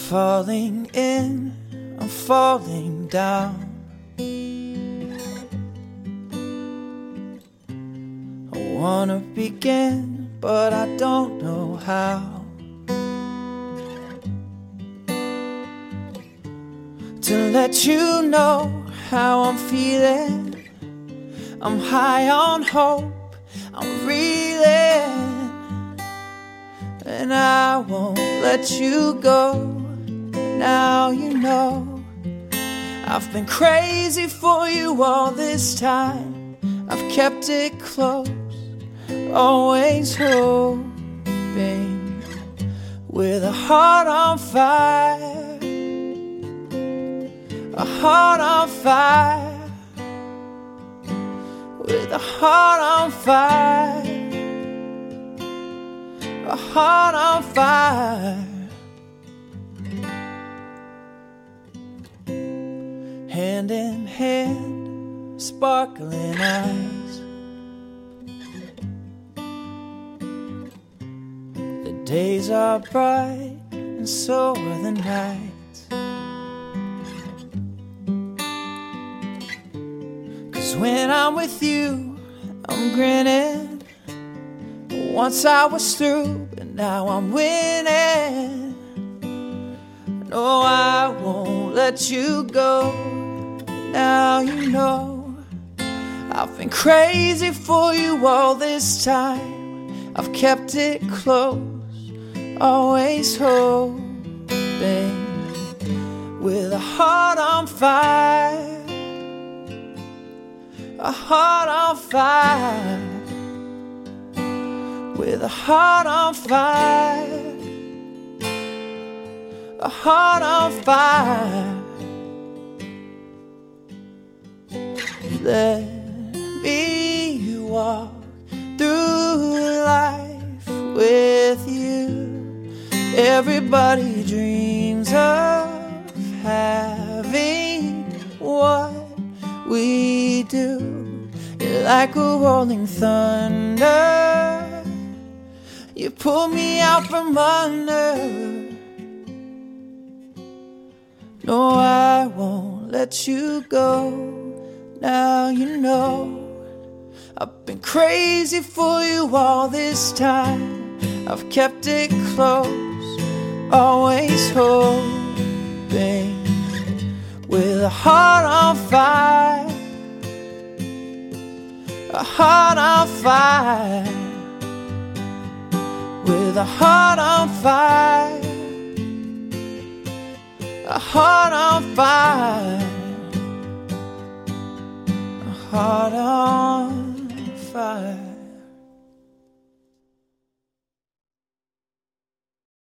falling in, I'm falling down. I wanna begin, but I don't know how. To let you know how I'm feeling, I'm high on hope, I'm reeling, and I won't let you go. Now you know I've been crazy for you all this time. I've kept it close, always hoping, with a heart on fire, a heart on fire, with a heart on fire, a heart on fire. Hand in hand, sparkling eyes. The days are bright and so are the nights. 'Cause when I'm with you, I'm grinning. Once I was through, but now I'm winning. No, I won't let you go. Now you know I've been crazy for you all this time. I've kept it close, always hoping, with a heart on fire, a heart on fire, with a heart on fire, a heart on fire. Let me walk through life with you. Everybody dreams of having what we do. You're like a rolling thunder, you pull me out from under. No, I won't let you go. Now you know I've been crazy for you all this time. I've kept it close, always hoping, with a heart on fire, a heart on fire, with a heart on fire, a heart on fire, a heart on fire.